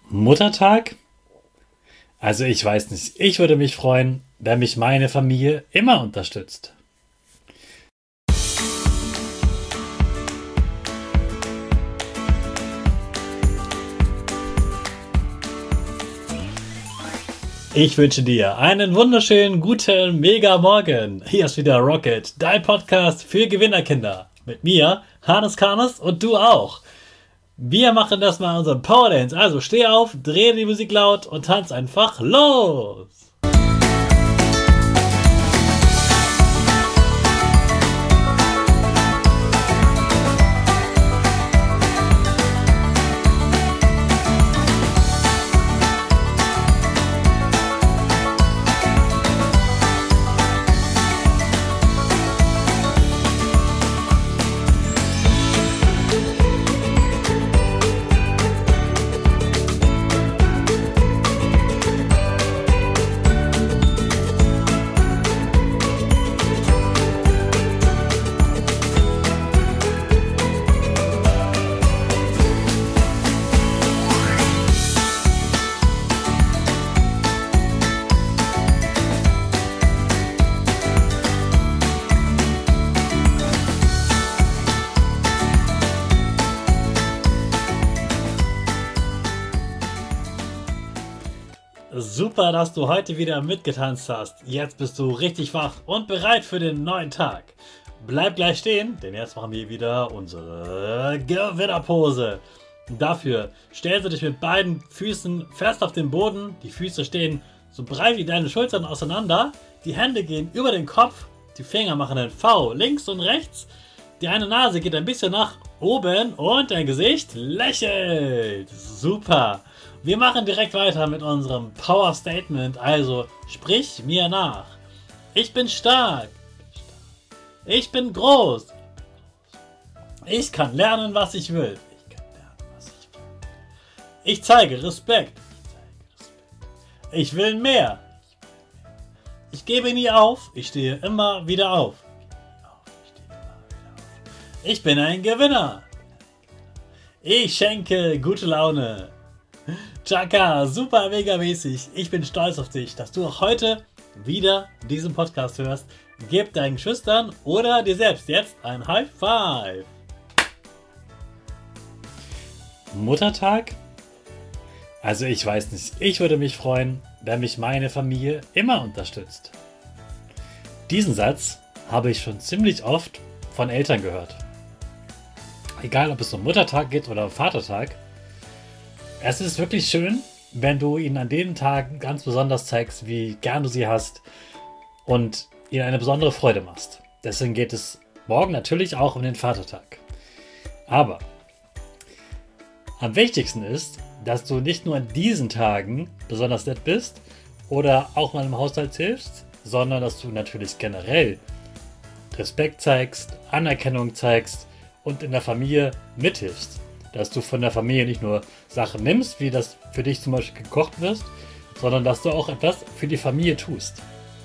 Muttertag? Also ich weiß nicht. Ich würde mich freuen, wenn mich meine Familie immer unterstützt. Ich wünsche dir einen wunderschönen, guten, mega Morgen. Hier ist wieder Rocket, dein Podcast für Gewinnerkinder. Mit mir, Hannes Karnes und du auch. Wir machen das mal unseren Power Dance. Also steh auf, dreh die Musik laut und tanz einfach los. Super, dass du heute wieder mitgetanzt hast. Jetzt bist du richtig wach und bereit für den neuen Tag. Bleib gleich stehen, denn jetzt machen wir wieder unsere Gewinnerpose. Dafür stellst du dich mit beiden Füßen fest auf den Boden. Die Füße stehen so breit wie deine Schultern auseinander. Die Hände gehen über den Kopf. Die Finger machen ein V links und rechts. Die eine Nase geht ein bisschen nach oben und dein Gesicht lächelt. Super. Wir machen direkt weiter mit unserem Power Statement. Also sprich mir nach. Ich bin stark. Ich bin groß. Ich kann lernen, was ich will. Ich zeige Respekt. Ich will mehr. Ich gebe nie auf. Ich stehe immer wieder auf. Ich bin ein Gewinner. Ich schenke gute Laune. Chaka, super mega mäßig. Ich bin stolz auf dich, dass du auch heute wieder diesen Podcast hörst. Gib deinen Geschwistern oder dir selbst jetzt ein High Five. Muttertag? Also ich weiß nicht. Ich würde mich freuen, wenn mich meine Familie immer unterstützt. Diesen Satz habe ich schon ziemlich oft von Eltern gehört. Egal, ob es um Muttertag geht oder um Vatertag. Es ist wirklich schön, wenn du ihnen an den Tagen ganz besonders zeigst, wie gern du sie hast und ihnen eine besondere Freude machst. Deswegen geht es morgen natürlich auch um den Vatertag. Aber am wichtigsten ist, dass du nicht nur an diesen Tagen besonders nett bist oder auch mal im Haushalt hilfst, sondern dass du natürlich generell Respekt zeigst, Anerkennung zeigst und in der Familie mithilfst. Dass du von der Familie nicht nur Sachen nimmst, wie das für dich zum Beispiel gekocht wird, sondern dass du auch etwas für die Familie tust.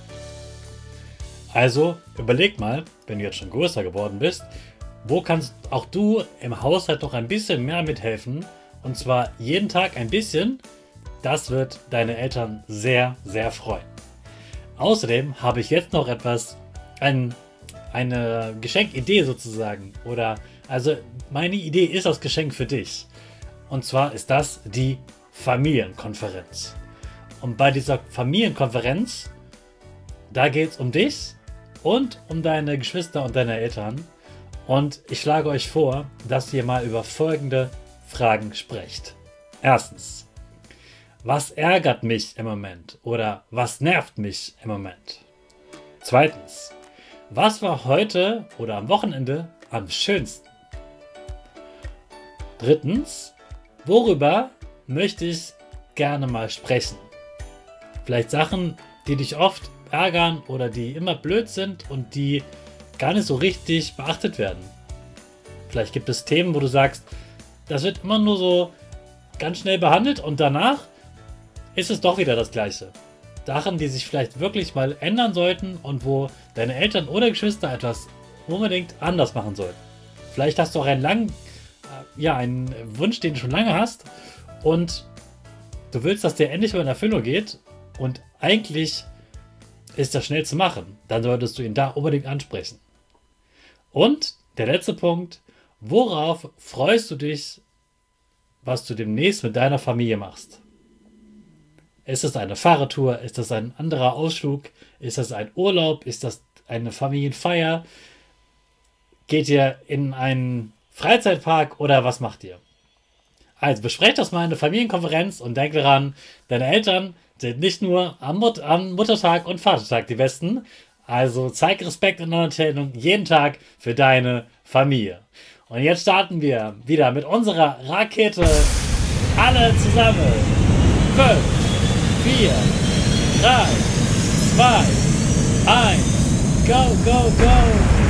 Also überleg mal, wenn du jetzt schon größer geworden bist, wo kannst auch du im Haushalt noch ein bisschen mehr mithelfen, und zwar jeden Tag ein bisschen. Das wird deine Eltern sehr, sehr freuen. Außerdem habe ich jetzt noch etwas, eine Geschenkidee sozusagen, also meine Idee ist das Geschenk für dich. Und zwar ist das die Familienkonferenz. Und bei dieser Familienkonferenz, da geht es um dich und um deine Geschwister und deine Eltern. Und ich schlage euch vor, dass ihr mal über folgende Fragen sprecht. Erstens, was ärgert mich im Moment oder was nervt mich im Moment? Zweitens, was war heute oder am Wochenende am schönsten? Drittens, worüber möchte ich gerne mal sprechen? Vielleicht Sachen, die dich oft ärgern oder die immer blöd sind und die gar nicht so richtig beachtet werden. Vielleicht gibt es Themen, wo du sagst, das wird immer nur so ganz schnell behandelt und danach ist es doch wieder das Gleiche. Sachen, die sich vielleicht wirklich mal ändern sollten und wo deine Eltern oder Geschwister etwas unbedingt anders machen sollten. Vielleicht hast du auch einen Wunsch, den du schon lange hast und du willst, dass der endlich mal in Erfüllung geht und eigentlich ist das schnell zu machen, dann solltest du ihn da unbedingt ansprechen. Und der letzte Punkt, worauf freust du dich, was du demnächst mit deiner Familie machst? Ist das eine Fahrradtour? Ist das ein anderer Ausflug? Ist das ein Urlaub? Ist das eine Familienfeier? Geht ihr in einen Freizeitpark oder was macht ihr? Also besprecht das mal in der Familienkonferenz und denkt daran, deine Eltern sind nicht nur am Muttertag und Vatertag die Besten. Also zeig Respekt und Anerkennung jeden Tag für deine Familie. Und jetzt starten wir wieder mit unserer Rakete. Alle zusammen. 5, 4, 3, 2, 1. Go, go, go.